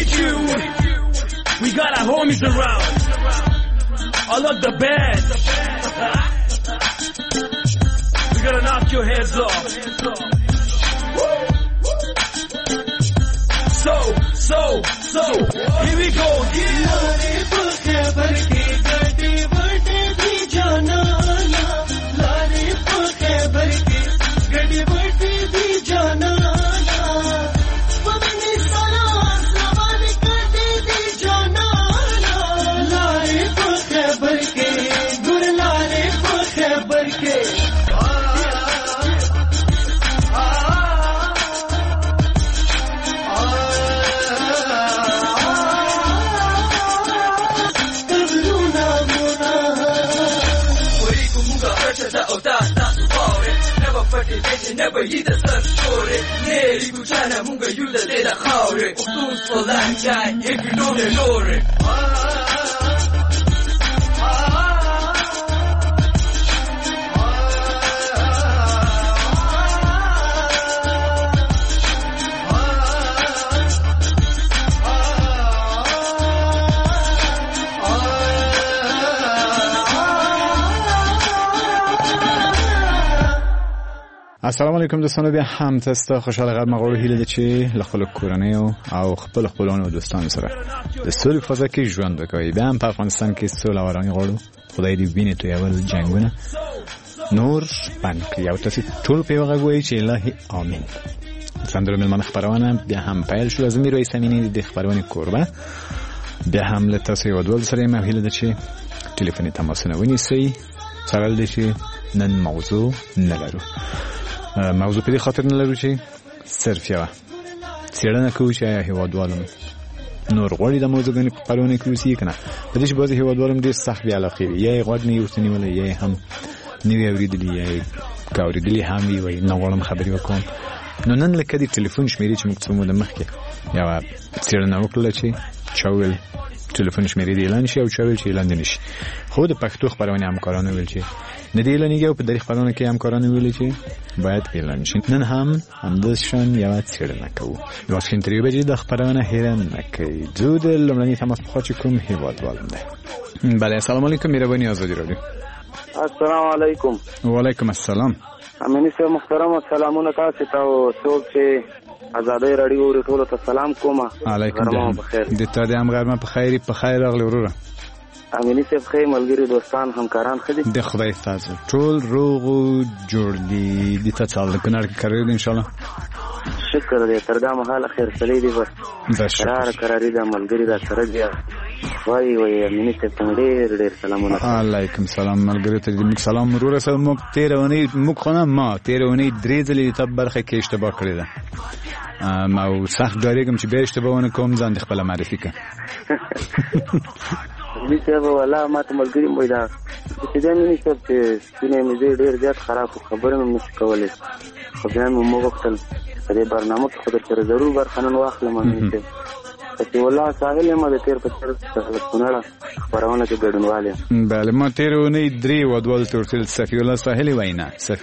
attitude. We got our homies around. All of the bad. We gotta knock your heads off. So, here we go. Never eat the sun story. Nearly Buchana Munga, you the day the Howry. Fools for that guy, if you know the glory. السلام علیکم دوستان، بیا هم تستا خوشحال غرب مقاله هیله چی لخل کورنه او خپل خپلان و دوستان سره د سولې فضا کې ژوند وکړي. بیا هم په افغانستان کې سوله او آرامي غواړو. خدای دې ویني تو اول جنگونه نور باندې یو تاسو ټول په وغوي چې الهي امين. څنګه ملمن خبرونه بیا هم پیل شو. از میرویس امینی د خبرونه کوربه بیا هم له تاسو یو ډول سره مې هیله چې ټلیفوني تماسونه ونیسئ. سوال دي چې نن موضوع نه لرو. موضوع په دې خاطر نه لرو چې صرف یو څېړنه کوو چې هیوادوالو نور غوړي د موضوعګانې په خپرونه کې اوسي کنه. په دې چې بعضې هیوادوالو ډېر سخت بې علاقې وي، یا یې غوږ نه وي ورته نیولی، یا یې هم نه وي اورېدلي، یا یې که اورېدلي هم وي وایي نه غواړم خبرې وکړم. نو نن لکه د ټلیفون شمېرې چې موږ څه موده مخکې یوه څېړنه وکړله چې چا وویل ټلیفون شمېرې دې اعلان شي او چا ویل چې اعلان دې نه شي. خو د پښتو خپرونې همکارانو ویل چې نه دې اعلانېږي او په دري خپرونه کې همکارانو ویل چې باید اعلان شي. نن هم همداسې شان یوه څېړنه کوو. لواسکې تر یوې بجې دا خپرونه هیره نه کوي. زه د لومړني تماس پخوا چې کوم هېوادوالم دی. بله، السلام علیکم. مهرباني ازادي راډیو. السلام علیکم. وعلیکم السلام. امینی صاحب محترم، سلامونه تاسو ته او څوک چې ازادۍ راډیو اوري ټولو ته سلام کوم. علیکم د تا دې هم غرمه په خیر. په خیر راغلی وروره. امینی صاحب خیر، ملګري دوستان همکاران ښه دي؟ د خدای تاسو ټول روغ او جوړ دي. د تاسو د کونړ کې کړی دی ان شاء الله. شکر دې تر دا مهاله خیر سړی دی. بس قراري دا ملګري دا سره دی. وای امینی صاحب ته ډېر سلامونه. علیکم سلام ملګري ته دې سلام وروره. سره موږ موږ خو نه ما تیرونی درې ځلې ته برخه کې اشتباه کړی ده. ما او سخت ډارېږم چې بیا اشتباه ونه کوم. ځان دې خپله معرفي کړه. امینی صاحب والله ما ته ملګري وایي دا چې دا امیني صاحب چې سپینې مې ډېر زیات خراب و، خبرې مې نشي کولی. خو بیا مې وغوښتل په دې برنامه کې خو در سره ضرور برخه نن واخلم. امیني صاحب چې والله ساحل یم د تېر په تېر کونړه خپرونه کې ګډونوال یم. بله، ما تېره اونۍ درې هېوادوالو ته ورتل صفي الله ساحلي وینا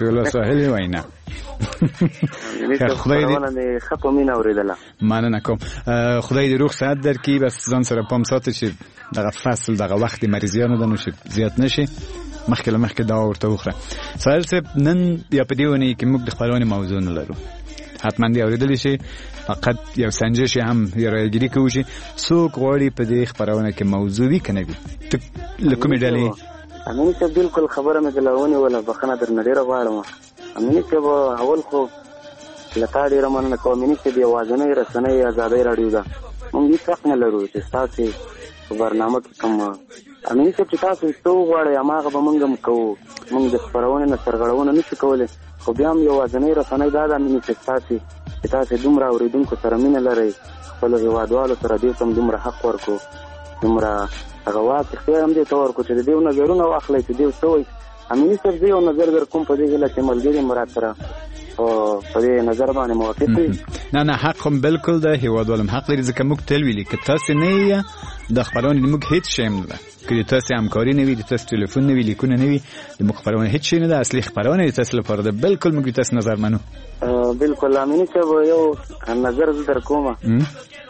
خدای دې ښه په مینه اورېدله. مننه کوم. خدای دې روغ صحت درکړي. بس ځان سره پام ساته چې دغه فصل دغه وخت د مریضیانو ده نو چې زیات نه شي. مخکې له مخکې دوا ورته وخوره. ساحل صاحب نن یا په دې اونۍ کې موږ د خپرونې موضوع نه لرو. حتما دې اورېدلی شي. فقط یو سنجش هم یو راګیري کوو چې څوک غواړي په دې خپرونه کې موضوع وي که نه وي. ته له کومې ډلې؟ امیني صاحب بلکل خبره مې دله ونیوله. بخښنه درنه ډېره غواړم. امیني صاحب اول خو له تا ډېره مننه کوم. امیني صاحب یوازینۍ رسنۍ ازادۍ راډیو ده. موږ هېڅ حق نه لرو چې ستاسې په برنامه کې کوم امیني صاحب چې تاسو څه وغواړئ هماغه به موږ هم کوو. موږ د خپرونې نه سرغړونه نه شو کولی. خو بیا هم یوازینۍ رسنۍ دا ده امیني صاحب چې تاسې دومره اورېدونکو سره مینه لرئ، خپلو هېوادوالو سره دې ته هم دومره حق ورکړو، دومره هغه واک اختیار هم دې ته ورکړو چې د دې نظرونه واخلئ چې دې څه وایي. امیني صاحب زه یو نظر در کوم په دې هیله چې ملګري مو راسره په دې نظر باندې موافق وي. نه حق هم بالکل ده. هېوادوال هم حق لري ځکه موږ تل ویلي که تاسې نه یې د خپرونې د موږ هېڅ شی هم نه ده. که د تاسې همکاري نه وي، د تاسې ټلیفون نه وي، لیکونه نه وي، د موږ خپرونه هېڅ شی نه ده. اصلي خپرونه د تاسې لپاره ده. بالکل موږ د تاسې نظر منو. بالکل امیني صاحب یو نظر زه در کوم.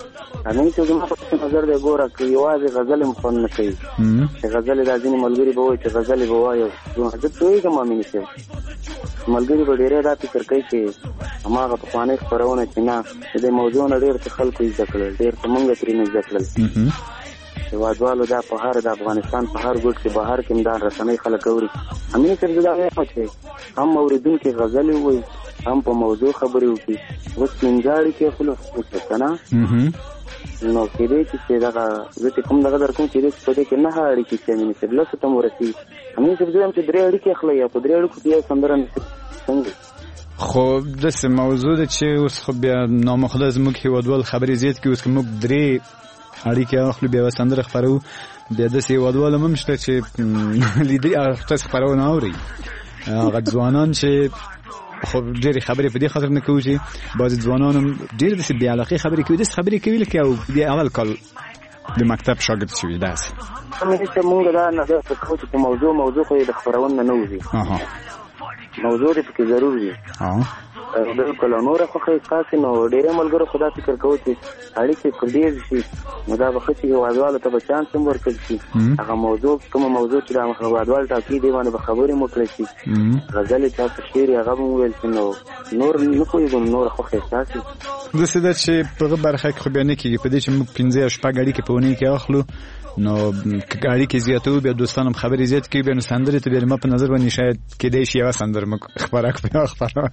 امین چې زما په نظر دی ګوره که یوازې غزل هم خوند نه کوي چې غزل دا ځینې ملګري به وایي چې غزل به وایو زه پوهېږم امین صاحب ملګري به ډېری دا فکر کوي چې هماغه پخوانۍ خپرونه چې نه د دې موضوع نه ډېر څه خلکو زده کړل ډېر څه مونږ ترېنه زده کړل هېوادوالو دا په هر د افغانستان په هر ګوټ کې بهر کې هم دا رسنۍ خلک اوري امین صاحب زه دا وایم چې هم اورېدونکي غزلې ووایي هم په موضوع خبرې وکړي اوس پنځه اړیکې خلو که نه نو کېدی چې دغه زه چې کوم دغه در کوم کېدی چې په دې کې 9 اړیکې چې امین صاحب لسو ته م ورسېږي امین صاحب زه وایم چې 3 اړیکې اخلئ او په 3 اړیکو کې یو سندره څنګه خو داسې موضوع ده چې اوس خو بیا نامخدا زموږ هېوادوال خبرې زیات کړي اوس که موږ 3 اړیکې اخلو بیا یوه سندره خپروو بیا داسې هېوادوال هم شته چې لیدلي هغه تاسې خپرونه اورئ هغه ځوانان چې خو ډېرې خبرې په دې خاطر نه کوو چې بعضې ځوانان هم ډېر داسې بې علاقې خبرې کوي داسې خبرې کوي لکه یو د اول کال د مکتب شاګرد شوي داسې مونږ دا نظر کوو چې په موضوع خو یې د خپرون نه وځي موضوع دې پکې ضرور وي بالکل نور خو ستاسې نو ډېری ملګرو خو دا فکر کوو چې اړیکې که ډېر شي نو دا به ښه چې هېوادوالو ته به چانس هم ورکړل شي هغه کومه موضوع چې د هېوادوال ټاکي دې باندې به خبرې هم وکړی شي غزلې چا څه شعر هغه به وویل شي نو نور نه پوهېږم نور خو ستاسې داسې ده چې په هغه برخه کې خو بیا نه کېږي په دې چې موږ 15 او 6 اړیکې په اونۍ کې اخلو نو که اړیکې زیاتوو بیا دوستان هم خبرې زیات کوي بیا نو سندرې ته بیا ما په نظر باندې شاید کېدی شي یوه سندره موږ خپره کړو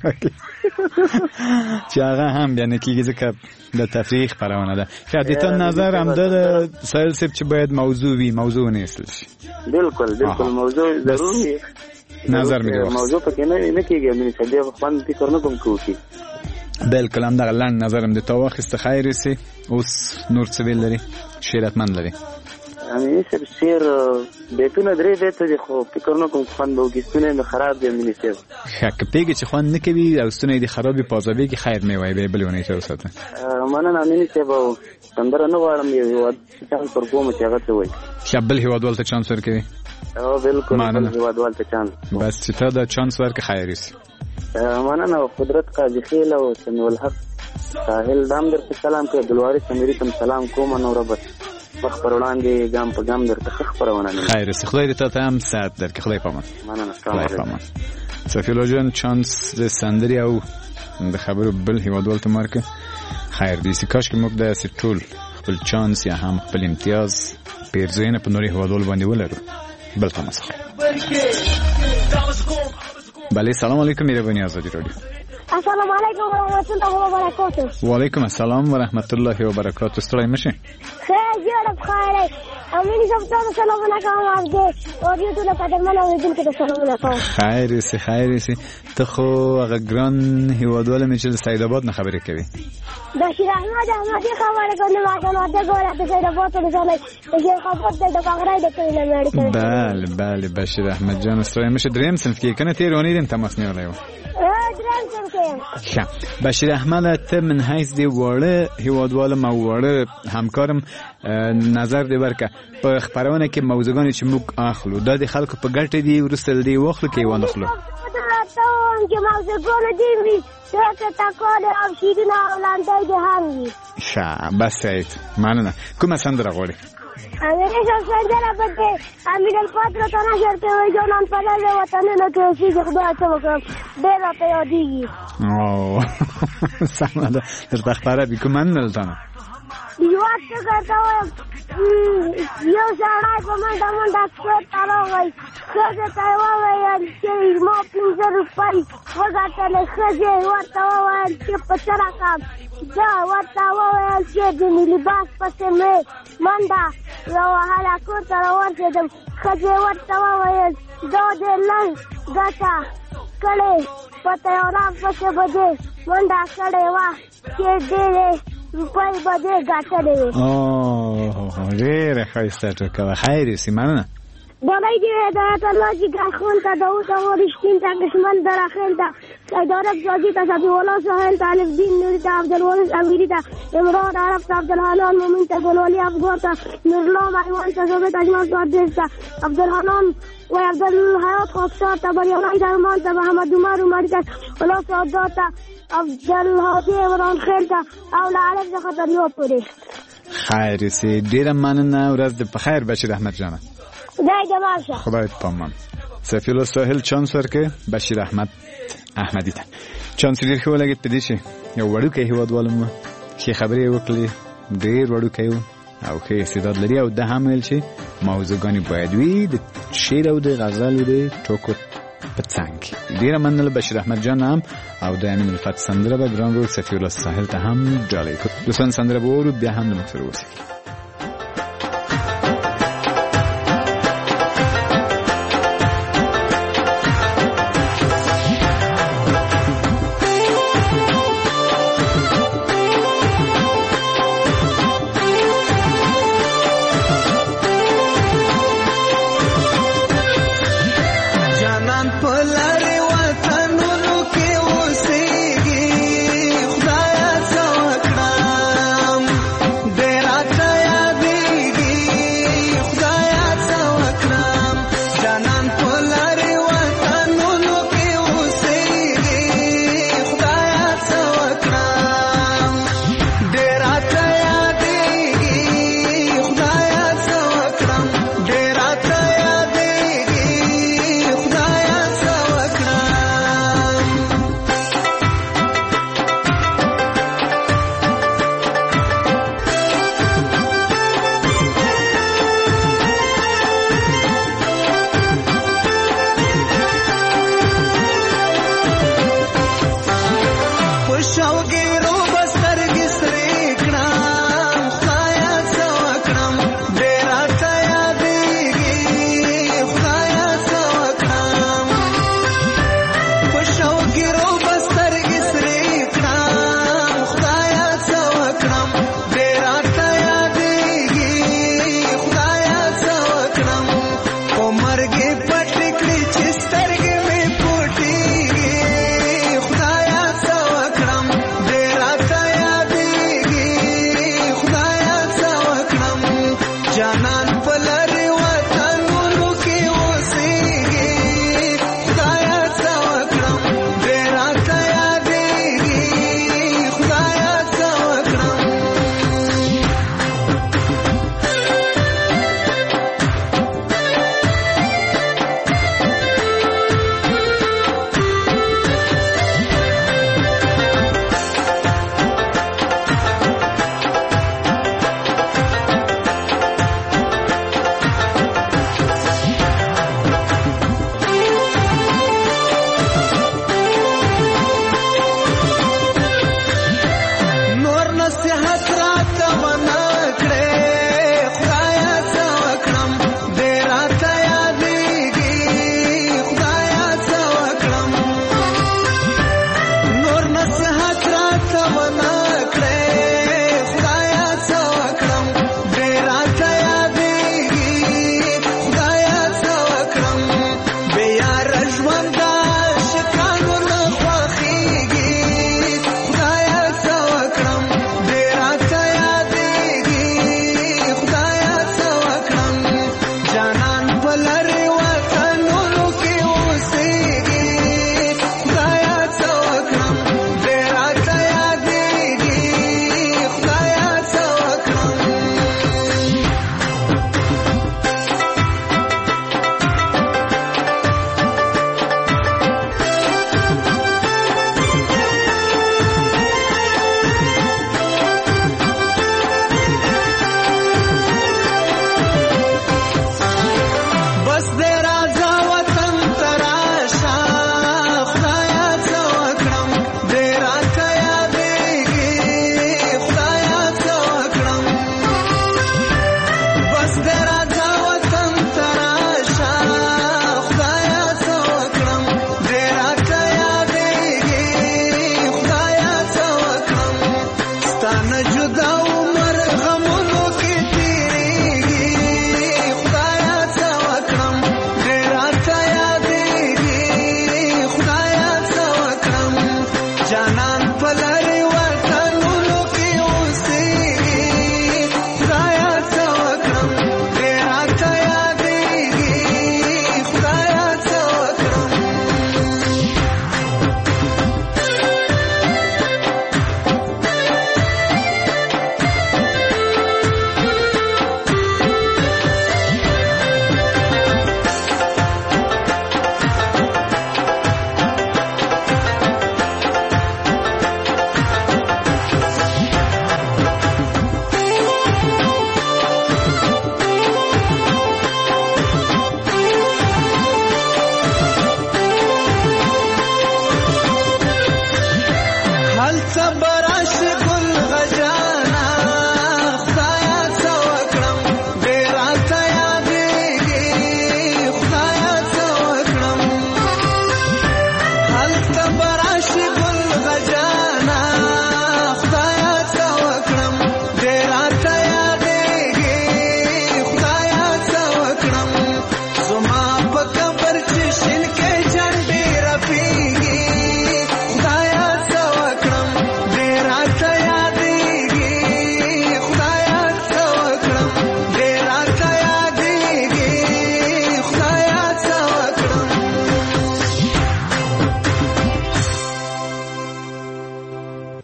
چې هغه هم بیا نه کېږي ځکه د تفریح خپرونه ده خیر د تا نظر همدا ده سایل صاحب چې باید موضوع وي موضوع نه ایستل شي بالکل موضوع ضرور وي نظر مې موضوع پکې نه کېږي امین صاحب بیا خوند فکر نه کوم کوو بالکل همدغه لنډ نظر هم د تا واخیسته خیر اوسې اوس نور څه ویل لري شعرتمند لري امین صاحب شعر بیتونه 3 بیته دي خو فکر نه کوم خوند به وکړي ستونی مې خراب دی امین صاحب ښه که پوهېږې چې خوند نه کوي او ستونی دې خراب وي په عذابېږي خیر مې وایي بیا بلې اونۍ ته وساته مننه امین صاحب او سندره نه غواړم یو هېواد چانس ورکوم چې هغه څه وایي ښه بل هېوادوال ته چانس ورکوي بالکل بل هېوادوال ته چانس بس چې ته دا چانس ورکړه خیر وسي مننه قدرت قاضي خیل او سمیع الحق ساحل دام درته سلام کوي عبدالوارث امیري ته سلام کوم نوره بس مخ پر وړاندې ګام په ګام درته ښه خپرونه خیر وسي خدای دې ته هم صحت درکړي خدای پامان مننه سلام صفي الله جان چانس د سندرې او د خبرو بل هېوادوال ته مارکه خیر دې سي کاش کې موږ داسې ټول خپل چانس یا هم خپل امتیاز پیرزوینه په نورې هېوادوالو باندې ولرو بل ته مسخه بله سلام علیکم مهربانی آزادی رادیو السلام علیکم و رحمت الله و برکاته و علیکم السلام و رحمت الله و برکاته ستړی مشه خیر جوړ بخیر امین صاحب ته سلام علیکم افده او یو ټول قدرمن اوریدونکو ته سلام علیکم خیر سي ته خو هغه ګران هیوادوال مې چې د سید آباد نه خبرې کوي بشیر احمد احمدی خبرې کوي ما ته نو ته ګوره د سید آباد ته ځلې چې خبر ته د بغرای د کله مېړ بله بشیر احمد جان ستړی مشه دریم صنف کې کنه تیر ونی دم تماس نه ولايو بشیر احمد ته من حیث دی وړه هیوادوال ما وړه همکارم نظر دی ورکه په خبرونه کې موضوعګان چې موږ اخلو د خلکو په ګټه دی ورسل دی واخلو کې ونه اخلو چې موضوعګان دی وی څه تاکل او شیرینه ولاندې دی هم وی بس سید مننه کومه سندره غواړي امیر صاحب سندره پکې امیر الفاتحه ته نشر کوي جانان په دې وطن نه کې چې خدای ته وکړم ډېر ته یادېږي سمه ده درته خبره به کوم نه لته یو څه کوي یو ځای په منډه څه راوي څه ته وایي چې ما 15 روپۍ وګټل خځه ورته وایي چې په چرکا دا ورته وایي چې د لباس پسې مې منډه یو حالا کوته ورسېدم خځه ورته وایي دا د لنګ ګټه کړې په تیارا پسې بده منډه کړې وا چې دې روپۍ بده ګټلې ډېر ښایسته ټکه خیر سي مننه دلای دې هدایت الله چې ګاخون ته داوود او رښتین ته دشمن دراخل ته ادارت جوزی ته صفی الله سهیل ته الف دین نوری ته عبدالوارث امیری ته امران عرب ته عبدالحنان مومن ته گلولی افغان ته نورلا محیوان ته ثابت اجمل ته عبدالعزیز ته عبدالحنان و عبدالحیات خاکسار ته بریانای درمان ته محمد عمر عمری ته الله سعادات ته عبدالحافظ عمران خیل ته او لعرب ته خطریات پوری خیر سي ډیره مننه ورځ د بخیر بشیر احمد جان خدای دې ماشه خدای په امان سفیر الساحل چانس ورکه بشیر احمد احمدی ته چانس ډیر خو لګیت پدې شي یو وړوکی هیوادوالم چې خبرې وکړي ډیر وړوکی او کې استعداد لري او د حمل شي موضوعګانی باید وي د شعر او د غزل او د ټوکو پڅنګ ډیر مننه بشیر احمد جان هم او د امین الفت سندره به ګران رو سفیر الساحل ته هم ډالې کو دوستان سندره به ورو بیا هم د مخسر وسی Thank you.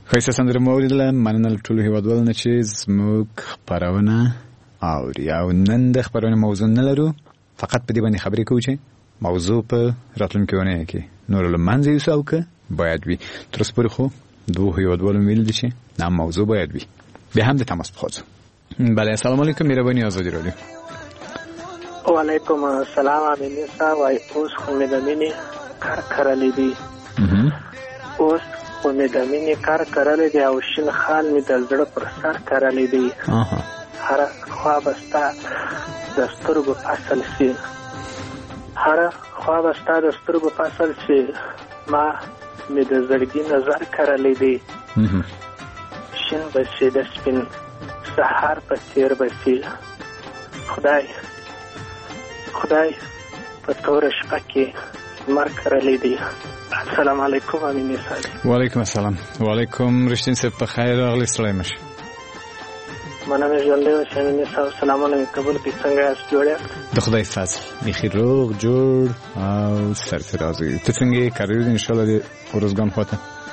ښایسته سندره مو واورېدله. مننه له ټولو هېوادوالو نه چې زموږ خپرونه اوري. او نن د خپرونې موضوع نه لرو، فقط په دې باندې خبرې کوو چې موضوع په راتلونکې اونۍ کې نور له منځه یوسو او که باید وي. تر اوسه پورې خو دوه هېوادوالو ویلي دي چې نه موضوع باید وي. بیا هم د تماس پخوا. بله، السلام علیکم. مهرباني آزادي رادیو. وعلیکم السلام. امینی صاحب، اوس خو مې د مینې کار کرلی دی. اوس خو مې د مینې کار کرلی دی او شین خال مې د زړه پر سر کرلی دی. هره خوا به ستا د سترګو فصل سي، هره خوا به ستا د سترګو فصل سي. ما مې د زړګي نظر کرلی دی. شین به سي د سپین سهار په څېر به سي. خدای په توره شپه کې لمر کرلی دی. السلام علیکم امینی صاحب. وعلیکم السلام. وعلیکم رښتین صاحب، په خیر راغلی. ستړی مه شئ. مننه ژوندی اوسئ امینی صاحب. سلامونه مې قبول کړي. څنګه یاست؟ جوړ یاست؟ د خدای فضل، بیخي روغ جوړ او سرفراز. ته څنګه یې؟ کار یې انشاءالله د ورځګان خواته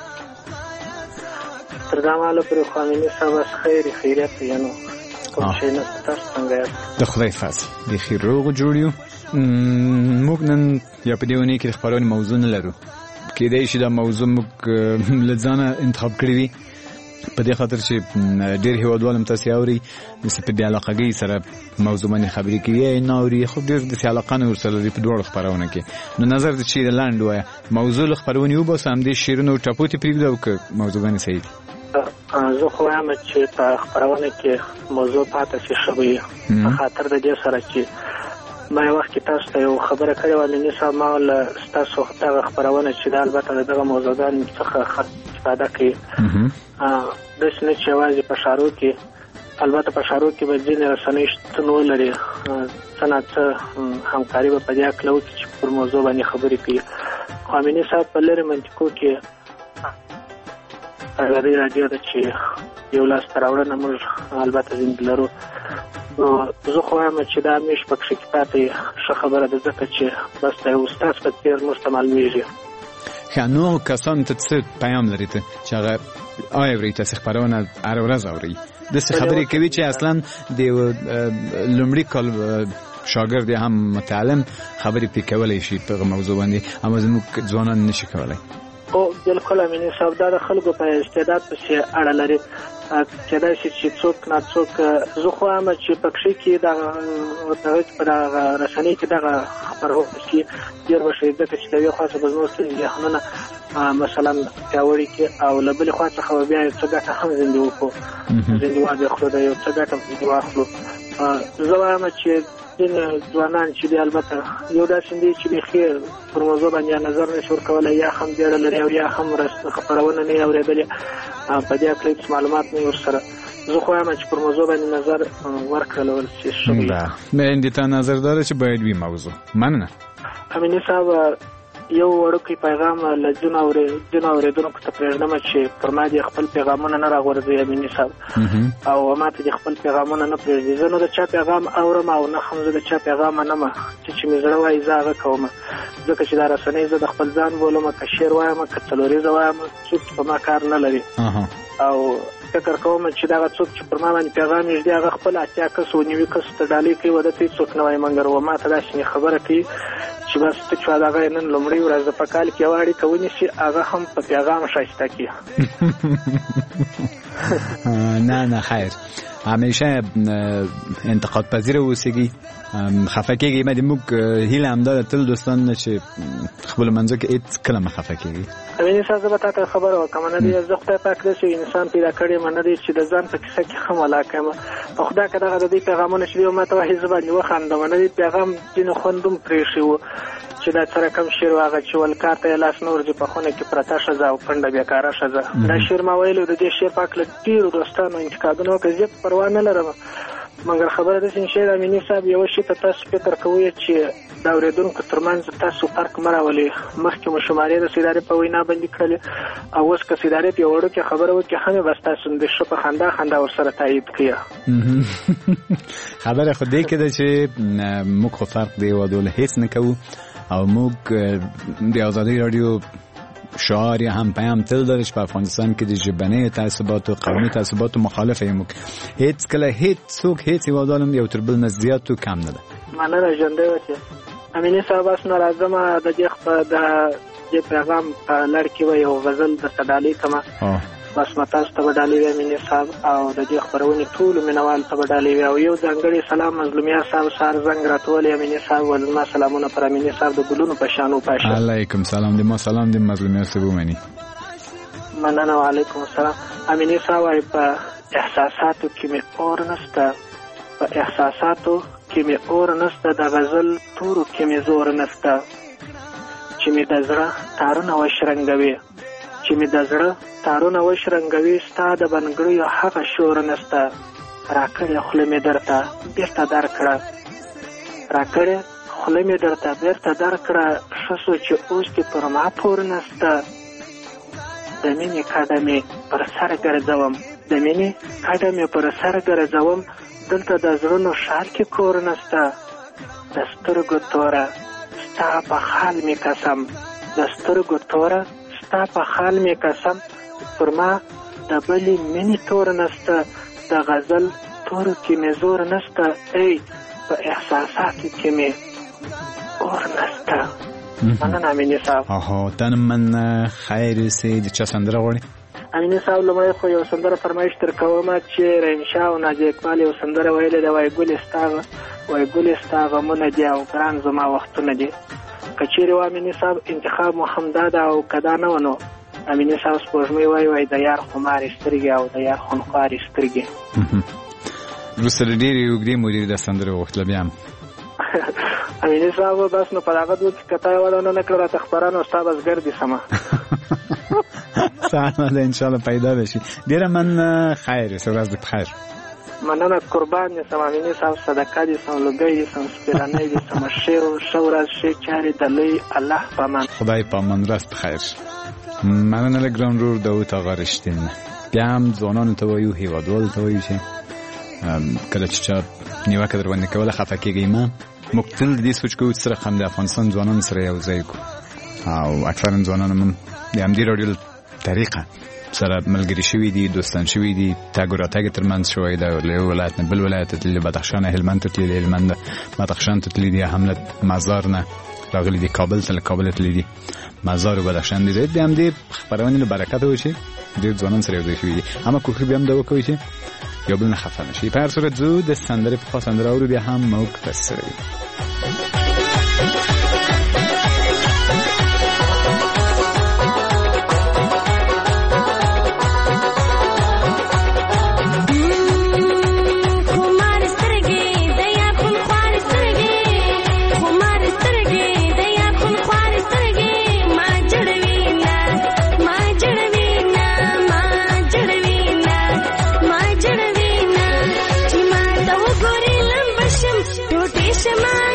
تر دا مهاله پورې خو امیني صاحب بس خیر خیریت یې نو کوم شی نشته. تاسو څنګه یاست؟ د خدای فضل، بیخي روغ جوړ یو. موږ نن یا په دې اونۍ کې د خپرونې موضوع نه لرو. کېدای شي دا موضوع موږ له ځانه انتخاب کړې وي په دې خاطر چې ډېر هېوادوال هم تاسې اوري، داسې په بې علاقګۍ سره موضوع باندې خبرې کوي یا یې نه اوري، خو ډېر داسې علاقه نه ورسره لري په دواړو خپرونه کې. نو نظر د چې لنډ وایه موضوع له خپرونې وباسه، همدې شعرونه او ټپوتې پرېږده او که موضوعګانې صحیح دي. زه خو وایم چې په خپرونه کې موضوع پاتې شي ښه به وي، په خاطر د دې سره چې ما یو وخت کې تاسو ته یو خبره کړې وه امیني صاحب، ما له ستاسو دغه خپرونه چې دا البته د دغه موضوعګانو څخه استفاده کوي، داسې نه چې یوازې په ښارو کې، البته په ښارو کې به ځینې رسنۍ شتون ولري، څه نه څه همکاري به په دې هکله وکړي چې پر موضوع باندې خبرې کوي. خو امیني صاحب په لرې منطقو کې ازادي راډیو ده چې یو لاسته راوړنه موږ البته ځینې لرو. زه خو وایم چې دا همیش پکښې کې پاتې ښه خبره ده، ځکه چې بس د یو استاد په څېر موږ ته معلومېږي. ښه، نو کسانو ته څه پیام لري ته چې هغه اوري تاسې خپرونه هره ورځ اوري، داسې خبرې کوي چې اصلا د یو لومړي کال شاګرد یا هم متعلم خبرې پرې کولی شي په موضوع باندې، اما زموږ ځوانان نشي کولی. او بالکل امیني صاحب، دا د خلکو په استعداد پسې اړه لري. کېدای شي چې څوک ناڅوک، زه خو وایم چې پکښې کې دغه په دغه رسنۍ کې دغه خپرونه کې ډېر وشي، ځکه چې د یوې خوا څخه به زموږ ذهنونه مثلا پیاوړي کړي او له بلې خوا څخه به بیا یو څه ګټه هم زندې وکړو، زندې واخلو، د یو څه ګټه زندې واخلو. زه وایم چې ځینې ځوانان چې دي البته یو داسې دي چې بیخي پر موضوع باندې نظر نشي ورکولی، یا هم بیړه لري او یا هم خپرونه نه یې اورېدلې، په دې هکله هېڅ معلومات نه وي ورسره. زه خو وایم چې پر موضوع باندې نظر ورکړل شي ښه وي. د تا نظر دا ده چې باید وي موضوع. مننه امیني صاحب. یو وړوکی پیغام له ځینو اورېدونکو ته پرېږدم چې پر ما دې خپل پیغامونه نه راغورځوي امیني صاحب، او ما ته دې خپل پیغامونه نه پرېږدي. زه نه د چا پیغام اورم او نه هم زه د چا پیغام منم، چې مې زړه وایي زه هغه کوم، ځکه چې دا رسنۍ زه د خپل ځان بولم، که شعر وایم که څلوریزه وایم، څوک په ما کار نه لري. او فکر کوم چې دغه څوک چې پر ما باندې پیغام یږدي هغه خپل 80 کس و 90 کس ته ډالۍ کوي، و ده ته هېڅوک نه وایي، مګر و ما ته داسې خبره کوي چې بس ته چې دغه نن لومړۍ ورځ د په کال کې یوه اړیکه ونیسي، هغه هم په پیغام ښایسته کړي. نه خیر، همیشه انتقاد پذیر اوسېږي، خفه کېږي. ما د موږ هیله همدا ده تل دوستان نه چې خپلو منځو کې هېڅ کله مه خفه کېږي. امیني صاحب، زه به تا ته خبره وکړم، نه دی زه خدای پاک داسې انسان پیدا کړی یم، نه دی چې د ځان په کیسه کې ښه ولاکه یم. په خدای که دغه د دې پیغامونه چې دی ما ته وایي زه باندې وخاندم، نه دی پیغام ځینې خوند هم پرېښي وو چې دا څه رقم شعر و هغه چې ولکار ته یې لاس نه ورځي په خونه کې پرته ښځه او پنډه بیکاره ښځه. دا شعر ما ویلی د دې شعر په هکله ډېرو دوستانو انتقادونه وکړه، زه پروا نه لرم، مګر خبره داسې شی ده امیني صاحب، یوه شي ته تاسو فکر کوئ چې د اورېدونکو ترمنځ تاسو فرق مه راولئ. مخکې مو شمارې د سیدارې په وینا بندي کړلې، او اوس که سیدارې په یو وړوکې خبره وکړي هم بس تاسو د ښه په خندا ورسره تایید کړئ. خبره خو دې کې ده چې موږ خو فرق د هېوادو له هېڅ نه کوو، او موږ د ازادۍ راډیو شعار یا هم پیام تل داره چې په افغانستان کې د ژبني تعصبات او قومي تعصبات مخالفه یم. هیڅ کله هیڅ څوک هیڅ یوادالم یو تر بل نزدیات او کم نه ده. مننه ژوندی اوسې. امینی صاحب اس نه راځم د دې پیغام په لړ کې و یو غزل د صدالي کما بس متاز ته ډالې وی امینی صاحب او د دې خبرونې ټول مینوال ته ډالې وی او یو ځانګړي سلام مظلومیا صاحب سار زنګ راتول امینی صاحب ولما سلامونه پر امینی صاحب د ګلونو په شانو پاشه. علیکم سلام دې ما سلام دې مظلومیا صاحب ومني. مننه وعلیکم السلام. امینی صاحب په احساساتو کې مې اور نشته، په احساساتو کې مې اور نشته، د غزل تورو کې مې زور نشته، چې مې د زړه تارونه وشرنګوي، چې مې د زړه تارونه وشرنګوي، ستا د بنګړیو هغه شور نشته، راکړې خوله مې درته بیرته درکړه، راکړې خوله مې درته بیرته درکړه، ښه سو چې اوس دې پر ما پور نشته، د مینې کډه مې پر سر ګرځوم، د مینې کډه مې پر سر ګرځوم، دلته د زړونو ښار کې کور نشته، د سترګو توره ستا په خال مې قسم، د سترګو توره ستا په خال مې قسم، پر ما د بلې مینې تور نشته، د غزل تورو کې مې زور نشته، ای په احساساتو کې مې اور نشته. مننه امینی صاحب. تن من خیر سي د چا سندره غواړي؟ امینی صاحب لومړی خو یو سندره فرمایش تر کومه چې رینشا او ناجی اقبال یو سندره ویلې ده، وای ګل استاغه وای ګل استاغه مونږ دی او ګران زما وختونه دي. کچېرې و امینی صاحب انتخاب محمد او کدا نه ونو امینی صاحب سپوږمۍ وای د یار خمار سترګې او د یار خونخوار سترګې. وروسته ډېرې اوږدې مودې د سندرې وغوښتله بیا هم امینی صاحب بس نو په دغه دوه کې کته یې ودونه نه کړه راته خپرانو ستا بزګر دي سمه سلام ده انشاءالله پیدا بشي. ډېره من خیر څه ورځ دې په خیر. مننه قربان دې سم امینی صاحب، صدقه دې سم، لوګی دې سم، سپېرنۍ دې سم، ښه ورځ ښې چارې د لوی الله په امان. خدای په امان ورځ په خیر. مننه له ګران ورور داود آقا رښتین. بیا هم ځوانانو ته وایو، هیوادوالو ته وایو چې کله چې چا نیوکه در باندې کوله خفه کېږئ مه. موږ تل د دې سوچ کوو چې سره هم د افغانستان ځوانانو سره یو ځای کړو او اکثرا ځوانان هم د همدې راډیو طریقه سره ملګري شوي دي، دوستان شوي دي، تګ و راتګ ترمنځ شوی ده، له یو ولایت نه بل ولایت ته تللي، بدخشان هلمند ته تللي، هلمند بدخشان ته تللي دي، هم له مزار نه راغلي دي، کابل ته له کابل تللي دي، مزار و بدخشان دي. د همدې خپرونې له برکته و چې ډېر ځوانان سره یو ځای شوي دي. اما کوښښ بیا هم دا وکوئ چې یو بل نه خفه نه شي. په هر صورت زه د سندرې پخوا سندره اورو، بیا هم موږ پس سره وي. Shema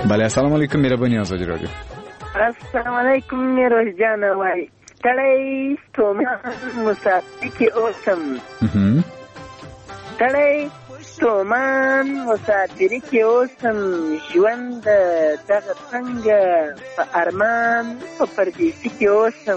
بله السلام علیکم مهرباني آزادی رادیو. السلام علیکم میروز جان وای تړی ستومان مسافر کې اوسم تړی ستومان مسافر کې اوسم ژوند دغه څنګه په ارمان په پردیسي کې اوسم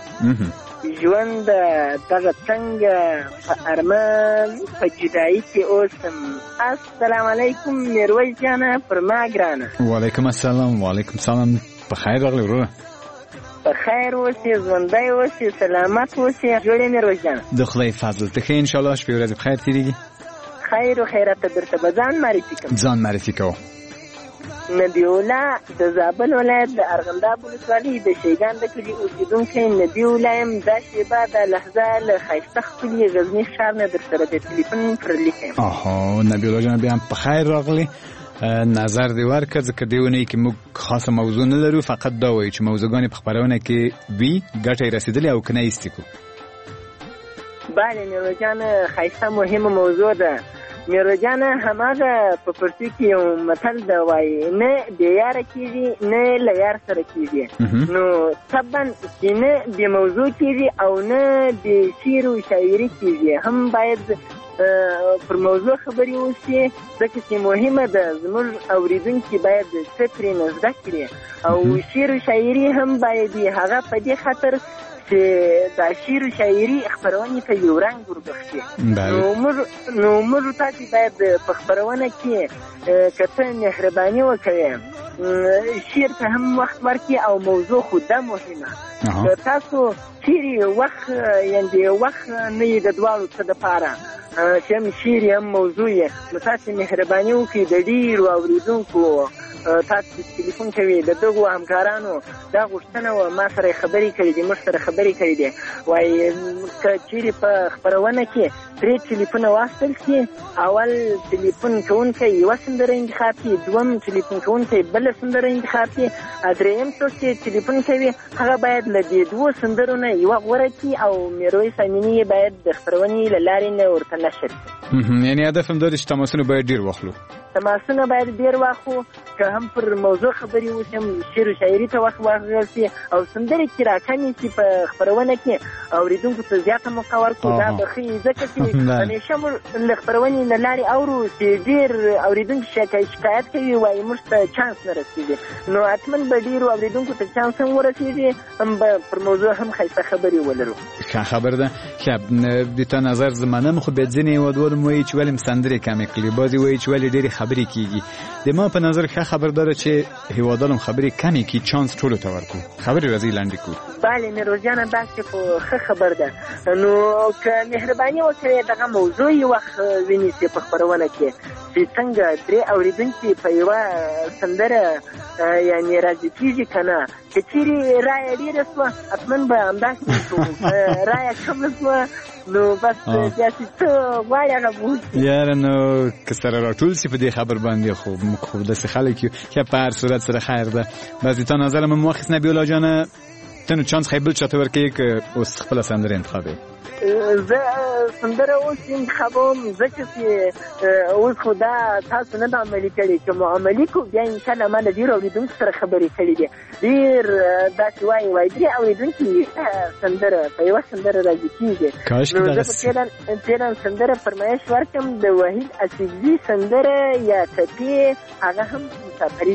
ژوند دغه څنګه په ارمان په جدایي کې اوسم. السلام علیکم میروز جان پر ما ګرانه. وعلیکم السلام. وعلیکم السلام. په خیر راغلی وروره. په خیر اوسې ژوندی اوسې سلامت اوسې جوړې میروز جان. د خدای فضل ته ښه انشاءالله شپې ورځې په خیر تېرېږي. خیر و خیرات درته به ځان معرفي کوم. ځان معرفي کوو. نبی الله د زابل ولایت د ارغنداب ولسوالۍ د شیګان د کلي اوسېدونکی نبی الله یم. دا شیبه دا لحظه له ښایسته ښکلي غزني ښار نه در سره د تلیفون پر لیک یم. نبی الله جان بیا هم په خیر راغلی. نظر دی ورکړه ځکه دې اونۍ کې موږ خاصه موضوع نه لرو، فقط دا وایو چې موضوعګانې په خپرونه کې وي ګټه یې رسېدلې او که نه ایستې کړو. بله میروز جان ښایسته مهمه موضوع ده. میروز جان هماغه په پښتو کې یو متل ده وایي نه بېیاره کېږي نه له یار سره کېږي. نو طبعا چې نه بې موضوع کېږي او نه بې شعر و شاعري کېږي. هم باید پر موضوع خبرې وشي ځکه چې مهمه ده. زموږ اورېدونکي باید څه ترېنه زده کړي او شعر و شاعري هم باید هغه په دې خاطر چې دا شعر و شاعري خپرونې ته یو رنګ وربخښي. نو موږ تاسې باید په خپرونه کې که ته مهرباني وکړې شعر ته هم وخت ورکړي او موضوع خو ده مهمه. که تاسو چیرې وخت یعنې وخت نه یې د دواړو څه دپاره چې هم شعر یې هم موضوع یې نو تاسې مهرباني وکړئ د ډېرو اورېدونکو تاسو ټلیفون کوي د دغو همکارانو دا غوښتنه وه ما سره خبرې کړې دي موږ سره خبرې کړې دي وایي که چیرې په خپرونه کې درې ټلیفونه واخیستل شي اول ټلیفون کوونکی یوه سندره انتخاب کړي دوم ټلیفون کوونکی بله سندره انتخاب کړي درېیم څوک چې ټلیفون کوي هغه باید له دې دوو سندرو نه یوه غوره کړي او میرویس امیني یې باید د خپرونې له لارې نه ورته نشر کړي. یعنې هدف هم دا دی چې تماسونه باید ډېر واخلو. تماسونه باید ډېر واخلو که هم پر موضوع خبرې وشي هم شعر و شاعري ته وخت واخیستل شي او سندرې چې راکمې شي په خپرونه کې اورېدونکو ته زیاته موقع ورکړو دا به ښه وي ځکه چې همیشه موږ له خپرونې له لارې اورو چې ډېر اورېدونکي شکایت کوي وایي موږ ته چانس نه رسېږي نو حتما به ډېرو اورېدونکو ته چانس هم ورسېږي هم به پر موضوع هم ښایسته خبرې ولرو. ښه خبر ده. ښه د تا نظر زمانه خو بیا ځینې هېوادوال هم وایي چې ولې سندرې کمې کړي بعضې وایي چې ولې ډېرې خبرې کېږي. د ما په نظر ښه خبر داره چې هېوادوال هم خبرې کمې کړي چانس ټولو ته ورکړو خبرې راځي لنډې کړو. بله میروز جانه داسې خو ښه خبر ده نو که مهرباني وکړې دغه موضوع یې وخت ونیسي په خپرونه کې چې څنګه درې اورېدونکي په یوه سندره یعنې راضي کېږي که نه که چیرې رایه ډېره شوه حتما به همداسې وکړو رایه کمه شوه نو بس داسې څه غواړي هغه به وشي. یاره نو که سره راټول شي په دې خبر باندې خو موږ خو داسې خلک یو که په هر صورت سره خیر ده. بس د تا نظر هم واخیست نبي الله جانه ته نو چانس خیبل چاته ورکوي که اوس خپله سندره انتخابوي؟ زه سندره اوس انتخابوم ځکه چې اوس خو دا تاسو نه د عملي کړي که مو عملي کړو بیا انشاءالله ما له ډېرو اورېدونکو سره خبرې کړي دي ډېر داسې وایي درې اورېدونکي سندره په یوه سندره راضي کېږي نو زه به تېره سندره فرمایش ورکړم د وحید اصیلزي سندره یا ټپې هغه هم مسافري.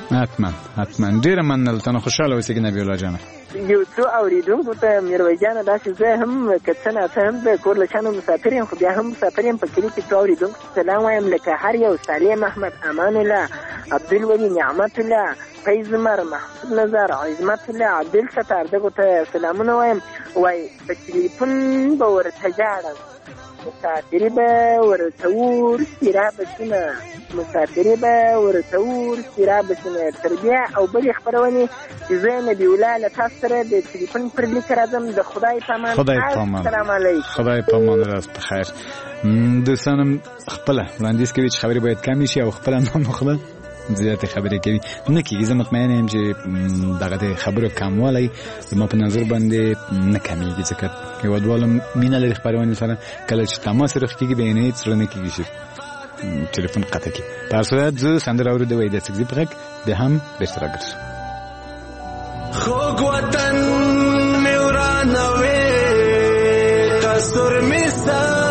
حتما ډېره مننه ته نو خوشحاله اوسېږي نبي الله جانه. یو څو اورېدونکو ته میرویس جانه داسې زه هم که څه نه څه هم د کور له شانو مسافر یم خو بیا هم مسافر یم په کلي کې څو اورېدونکو ته سلام وایم لکه هر یو سالم احمد امان الله عبدالولي نعمت الله فیض عمر محمود نظر عظمت الله عبدل ستار دغو ته سلامونه وایم وایي په تلیفون به ورته ژاړم مسافري به ورته ورسي رابسونه مسافري به ورته ورسي رابسونه تر بیا او بلې خپرونې چې زه نبي الله له تاسو سره د تلیفون پر لیک راځم د خدای په امان. السلام علیکم. خدای په امان راست په خیر. دوستان هم خپله وړاندیز کوي چې خبرې باید کمې شي او خپله نامخله زیاتې خبرې کوي نه کېږي. زه مطمئنه یم چې دغه د خبرو کموالی زما په نظر باندې نه کمیږي ځکه هېوادوال هم مینه لري خپرونې سره کله چې تماس رخ کېږي بیا یې نه هېڅ زړه نه کېږي شي تلفن قطع کی. در صورت زو سندر اورده و ایده سگزی بغک ده هم بهتر اگرش. خوگ وطن میورانوی قصر میسته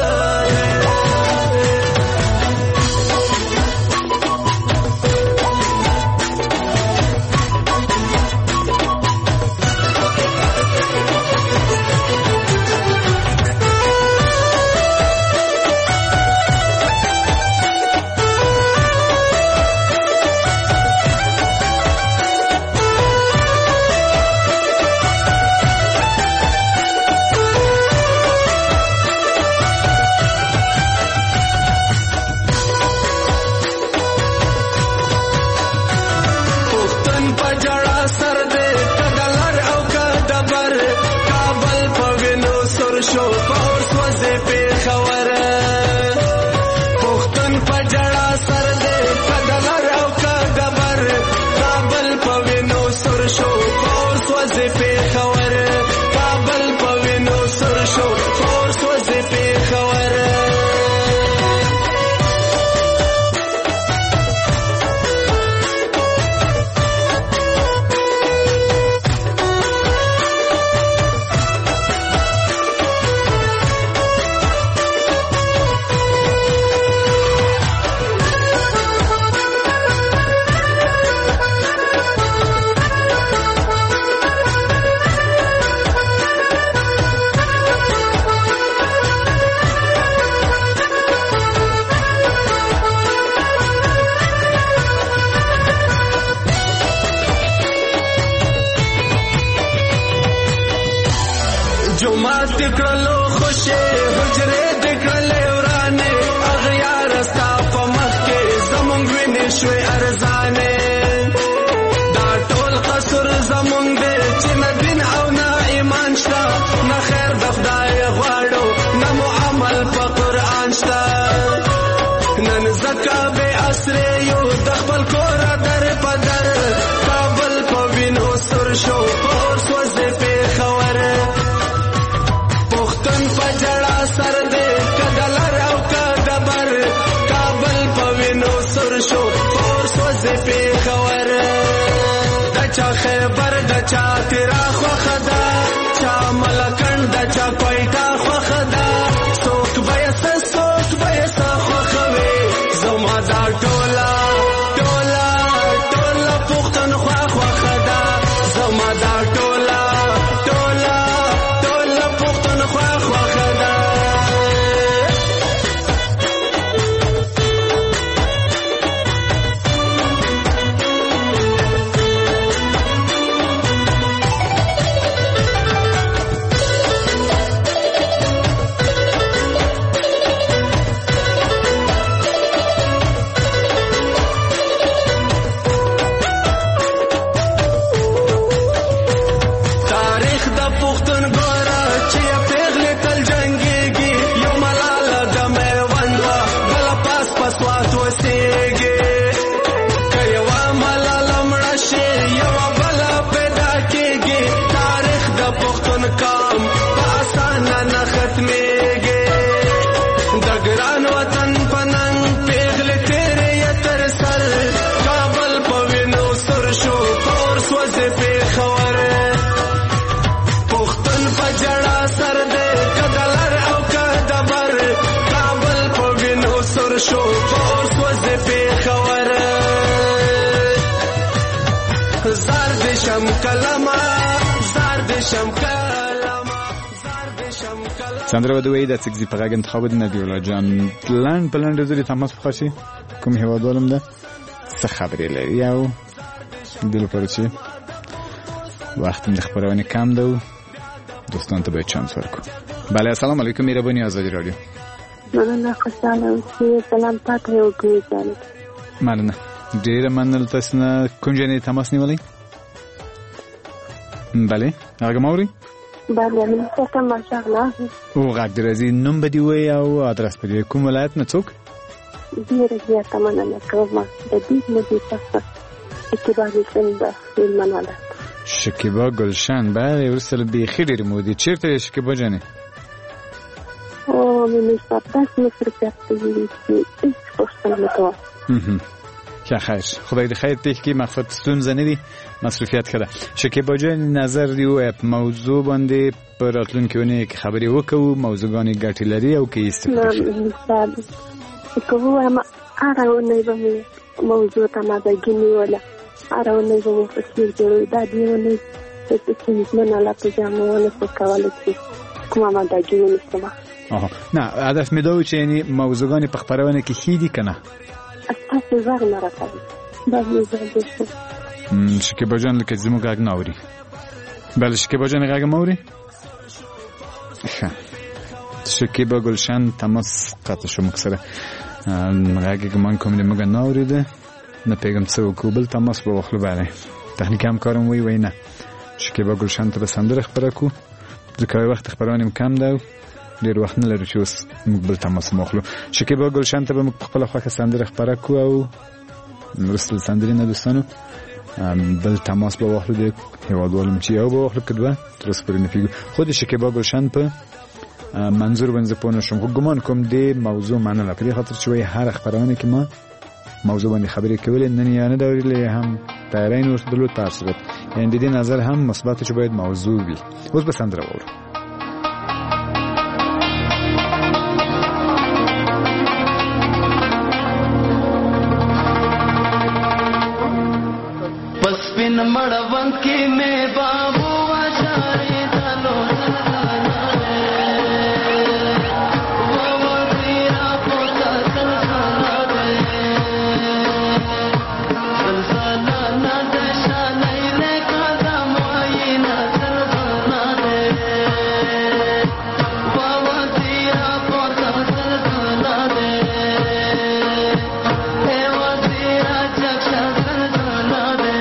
سندر و دوی دست اگزی پاک انتخاب ندیولا جان لند بلند دوری تماس بخشی کمی هوا دارم ده سخبری لری او دل پرچی وقتی مخبرانی کم دو دوستان تو باید چند سوال کن. بله السلام علیکم میربانی آزادی رادیو. من خوشحالم که سلام پاتری و گویی مننه ډیر مننه تاسو نه کوم ځای تماس نیولای؟ بله هغه موري؟ بله من څنګه ماشاءالله. او غږ درځي نوم بدی وای او ادرس بدی کوم ولایت نه څوک؟ ډیر زیاته مننه کوم د دې مدې څخه شکیبا گلشن ده مننه. شکیبا گلشن بله ورسره به خیر مودی چیرته شکیبا جانه؟ او مامونی صاحب داسې مصروفیت کوي چې هېڅ پوښتنه نه کوم. که خیر خدای دې خیر پېښ کړي مغفرت ستونزه نه دي مصروفیت ښه ده. شکیبا جان نظر دی ووایه په موضوع باندې په راتلونکې اونۍ کې خبرې وکړو موضوعګانې ګټې لري او که استفاده مامونی صاحب که ووایم هره اونۍ به مې موضوع ته مدګي نیوله هره اونۍ به مې په څیر جوړوي دا دې اونۍ چې من الله په جامه ونه شو کولی چې کومه مدګي ونیسم. نه هدف مې دا و چې یعنې موضوعګانې په خپرونه کې ښې دي که نه تاسې غږ نه راکوي دا مې زړه شو. شکیبا جان لکه زموږ غږ نه اوري. بله شکیبا جان غږ م اوري. ښه شکیبا ګلشن تماس قطع شو موږ سره غږ یې ګمان کوم د موږ نه اورېده نه پوهېږم څه وکړو بل تماس به واخلو. بله تخنیکي همکار هم وایي نه شکیبا ګلشن ته به سندره خپره کړو ځکه وخت خپرونه هم کم ده ډېر وخت نه لرو چې اوس موږ بل تماس هم واخلو. شکیبا ګلشن ته به موږ په خپله خوښه سندره خپره کړو او وروسته له سندرې نه دوستانو بل تماس به واخلو د هېوادوالو چې یو به واخلو که دوه تر اوسه پورې نه پوهېږو. خو د شکیبا ګلشن په منظور باندې زه پوه نه شوم خو ګمان کوم دې موضوع منله په دې خاطر چې وایي هره خپرونه کې ما موضوع باندې خبرې کولې نن یا نه ده اورېدلې هم تیاری نه ورته درلود په هر صورت یعنې د دې نظر هم مثبت چې باید موضوع وي. اوس به سندره واورو. मड़वन की में बाबू आचारी चलो वो तेरा पोता सलसला दे सलसला ना दशा नहीं ले कदम आई ना सलसला दे वो तेरा पोता सलसला दे वो तेरा चक्षा सलसला दे.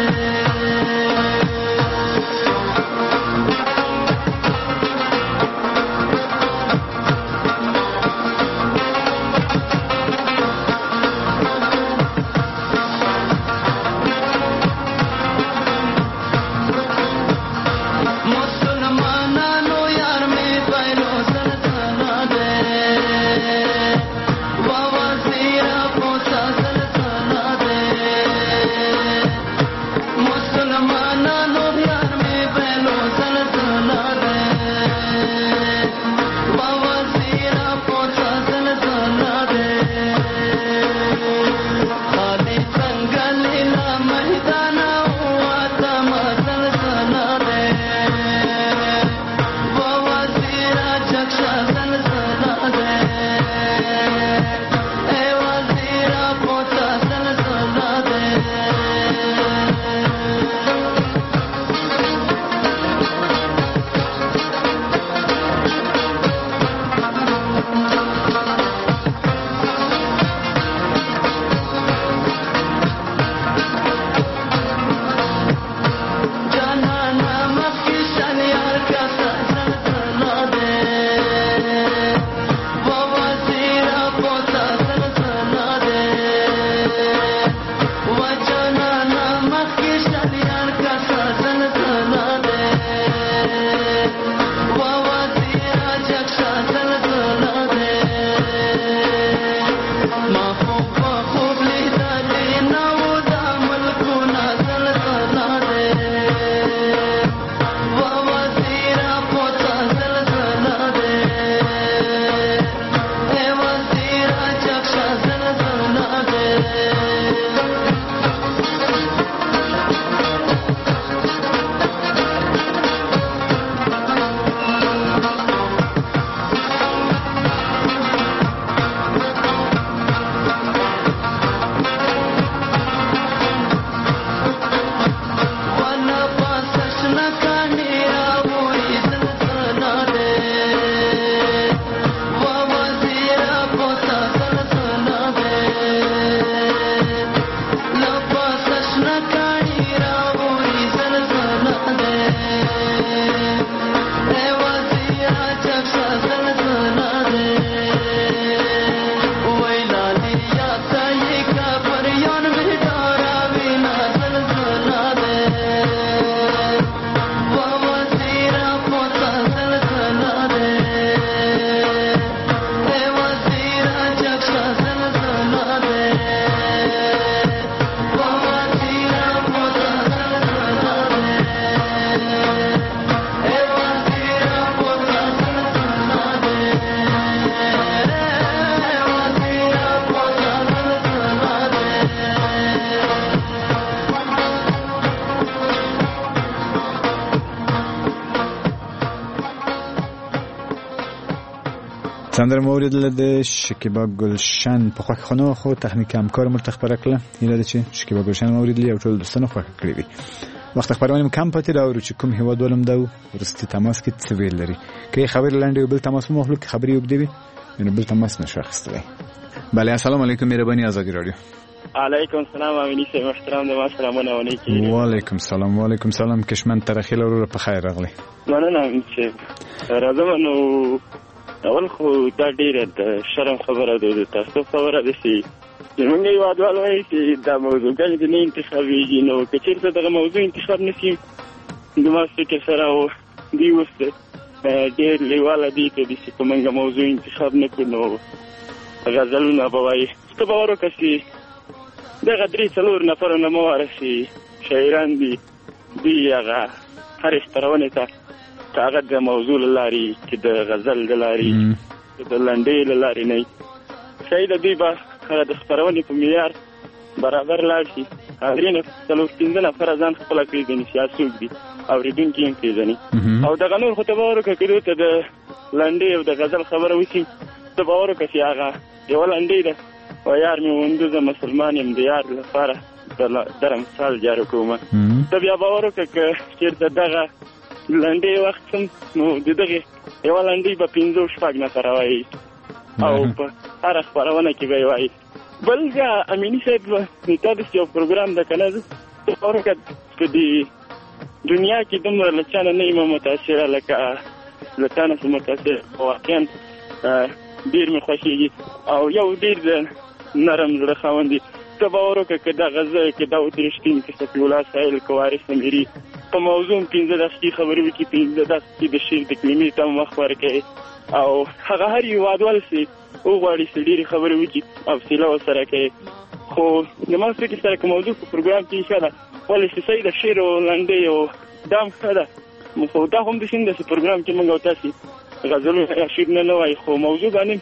سندره موریدله د شکیبا گلشن په خوښ خنو خو تخنیک همکار مرتخ پرکله هیله ده چې شکیبا گلشن موریدلی او ټول دوستانو خوښ کړی وي. وخت خبرونه کم پاتې راوړو چې کوم هیواد ولم دا ورستی تماس کې څه ویل لري کې خبر لاندې بل تماس مو خلک خبري وبدي نو بل تماس نشه اخستلی. بله السلام علیکم مهرباني آزادی رادیو. علیکم السلام امینی صاحب محترم د ما سلامونه ونیکی. وعلیکم السلام وعلیکم سلام کشمن ترخیل ورو په خیر راغلی. مننه امین صاحب. راځم نو اول خو دا ډیره د شرم خبره ده تاسو خبره ده چې موږ یو ادوال وایي چې دا موضوع کې د نه انتخابي نو که چیرته دغه موضوع انتخاب نشي د ما فکر سره او دی وسته ډیر لیواله دي چې د کومه موضوع انتخاب نکړو غزلونه به وایي ته به ورکسي دغه درې څلور نفر نه مو ورسي شاعران دي هغه هر اخترونه ته هغه د موضوع لاري چې د غزل د لاري د لنډۍ لاري نه شاید دی به هغه د خبرونه په معیار برابر لاړ شي اغرینه څلور پنځه نفر ځان خپل کړی دي سیاسي دي اوریدونکي هم پیژني او دغه نور خو ته به ورکړو ته د لنډۍ او د غزل خبره وشي ته به ورکړي هغه یو لنډۍ ده او یار مې وندوزه مسلمان یم د یار لپاره در مثال جارو کومه ته بیا به ورکړه که چېرته دغه لنډۍ وخت هم نو د دغې یوه لنډۍ به پنځه شپږ نفره وایي او په هره خپرونه کې به یې وایي. بل بیا امیني صاحب تا داسې یو پروګرام ده که نه زه ورکړه په دې دنیا کې دومره له چا نه نه یم متاثره لکه له تا نه څه متاثر واقعا ډېر مې خوښېږي او یو ډېر د نرم زړه خاوند دي. ته به ورکړه که دغه زه که داود رښتین که صفي الله سایل که وارث امیري په موضوع 15 دقیقې خبرې وکړي 15 دقیقې د شعر د کلمې ته مخ ورکوي او هغه هر هېوادوال چې وغواړي چې ډېرې خبرې وکړي حوصله ورسره کوي. خو زما فکر سره که موضوع په پروګرام کې ښه ده ولې چې صحیح د شعر او لنډۍ او دا هم ښه ده خو دا هم داسې نه ده چې پروګرام کې موږ او تاسې غزلونه یا شعر نه وایي خو موضوع باندې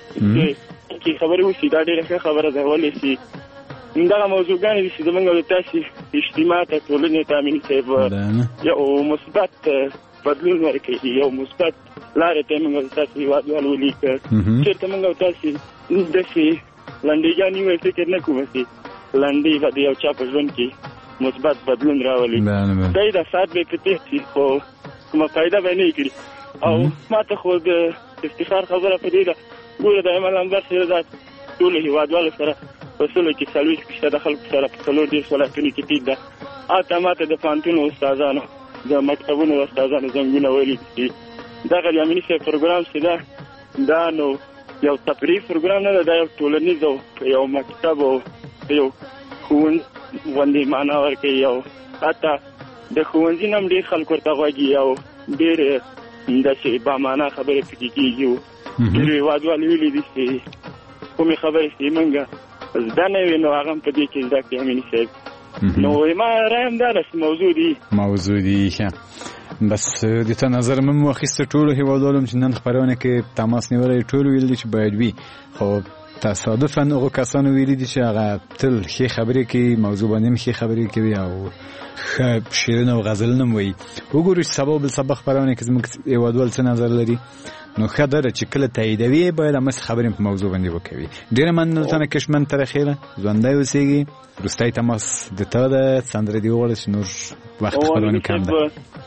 کې خبرې وشي دا ډېره ښه خبره ده ولې چې دغه موضوعګانې دي چې زموږ او تاسې اجتماع ته ټولنې ته امیني صاحب یو مثبت بدلون ورکوي یو مثبت لارې ته موږ او تاسې هېوادوال ولیکه چېرته موږ او تاسې داسې لنډېګانې وایي فکر نه کوم چې لنډۍ به د یو چا په ژوند کې مثبت بدلون راولي دی د ساعت به یې په تېر شي خو کومه فایده به یې نه کړي او ما ته خو د افتخار خبره په دې ده ګوره د عمل انبر سره دا ټولو هېوادوالو سره په سلو کې 40% د خلکو سره په 4 ولایتونو کې ټیټ ده. هلته ما ته د پوهنتونو استادانو د مکتبونو استادانو زنګونه ویلي چې دغه د امیني صاحب پروګرام چې ده دا نو یو تفریح پروګرام نه ده دا یو ټولنیز او یو مکتب او یو ښوونځي غوندې معنا ورکوي او حتی د ښوونځي نه هم ډېر خلک ورته غوږي او ډېر داسې بامعنا خبرې پکې کېږي ډېرو هېوادوالو ویلي دي چې کومې خبرې چې موږ زده نه وي نو هغه هم په دې کې زده کړي امیني صاحب. نو ما رای هم دا ده چې موضوع دي ښه بس د تا نظر مې واخیسته ټولو هېوادوالو چې نن خپرونه کې تماس نیولی ټولو ویل دي چې باید وي خو تصادفاً هغو کسانو ویلي دي چې هغه تل ښې خبرې کوي موضوع باندې هم ښې خبرې کوي او ښه شعرونه او غزلونه هم وایي. وګورو چې سبا بل سبا خپرونه کې زموږ هېوادوال څه نظر لري نو ښه ده چې کله تاییدوي باید همسې خبرې په موضوع باندې وکوي. ډېره مننه له تا نه کشمن ترخیله ژوندی اوسېږي. وروستی تماس د تا ده سندره دې وغواړه چې نور وخت خپرونې کم ده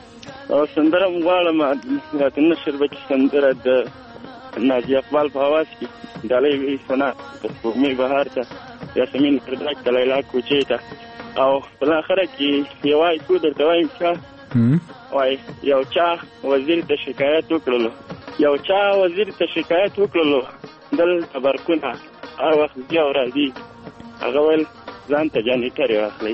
سندره م غواړم راته نشر به کې سندره د ناجي اقبال په اواز کې ډالۍ وي سنا د سپوږمۍ بهار ته یاسمین فردک ته لیلا کوچې ته او په اخره کې یوای څو درته وایم ښه وایي یو چا وزیر ته شکایت وکړلو دلته برقونه هر وخت ځي او راځي هغه ویل ځان ته جانېټر یې واخلئ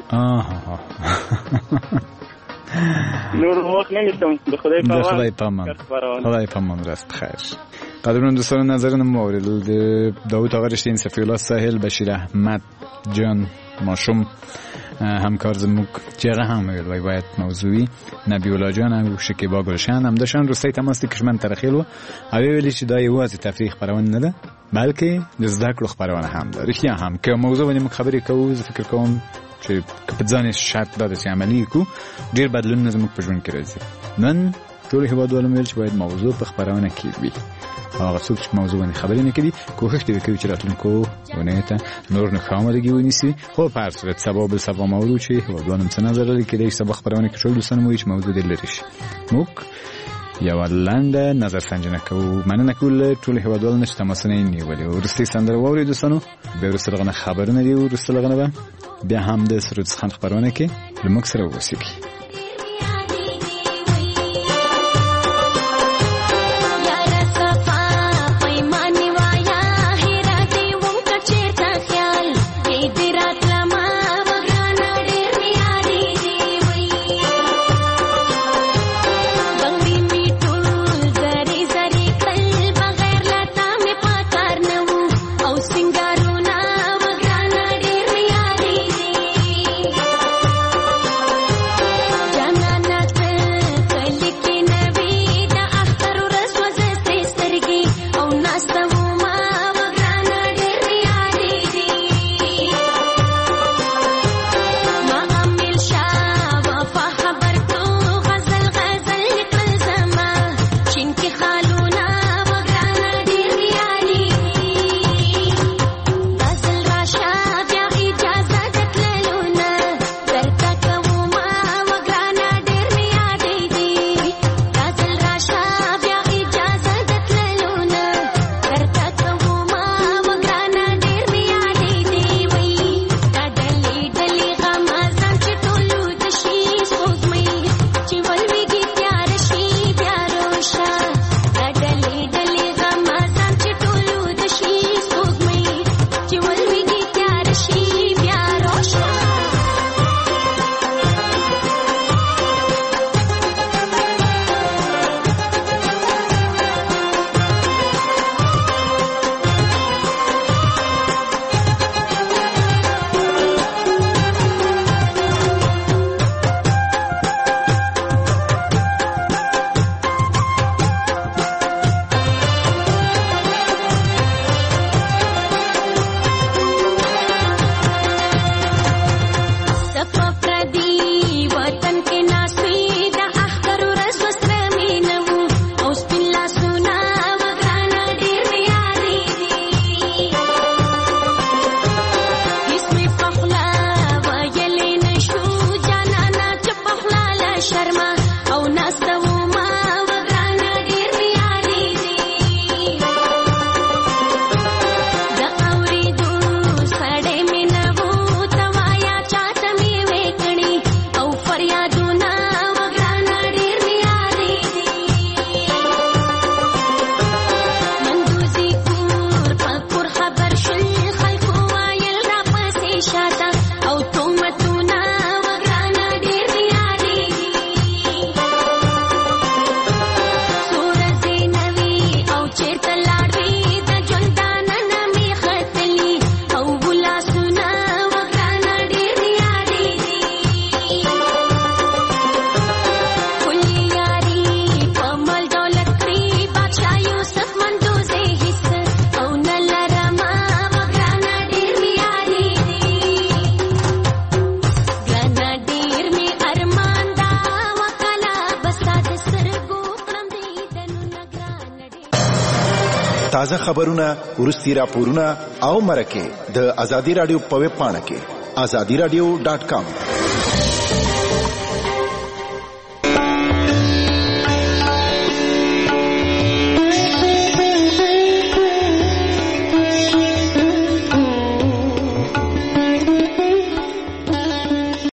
نور وخت نه نیسم د خدای پامان راست خیر. قدرمن دوستان نظرونه مو واورېدل د داود آقا رشتین صفی الله ساحل بشیر احمد جان ماشوم همکار زموږ چې هغه هم ویل وای باید موضوعي نبی الله جان او شکیبا گلشن هم داشتن روستی تماس د کشمن ترخیل و او ویلي چې دا یوازې تفریح خپرونه نه ده بلکې د زده کړو خپرونه هم ده. رښتیا هم که موضوع باندې موږ خبرې کوو زه فکر کوم چې په ځان شرط دا ده چې عملي کو ډېر بدلونونه زموږ په ژوند کې راځي. نن ټول هیوادوالو ویل چې باید موضوع په خبرونه کې وي. هغه څوک چې موضوع باندې خبرې نه کوي کوښښ دې وکړي چې راتلونکو ونې ته نور نه خامدګي ونیسي. خو په هر صورت سبا بل سبا موضوع چې هیوادوالو څه نظر لري کې د سبا خبرونه کې ټول دوستان مو چې موضوع دې لري شي. موږ یو لاندې نظر سنجنه کوو. مننه کوله ټول هیوادوالو چې تماس نه نیولې. ورستي سندره ووري دوستانو به ورسره خبرونه دی ورسره غنبه بیا هم د سرود خان خبرونه کې لمک سره وسیږي. تازه خبرونه، ورستي راپورونه او مرکه د ازادي رادیو په ویب پاڼه کې azadiradio.com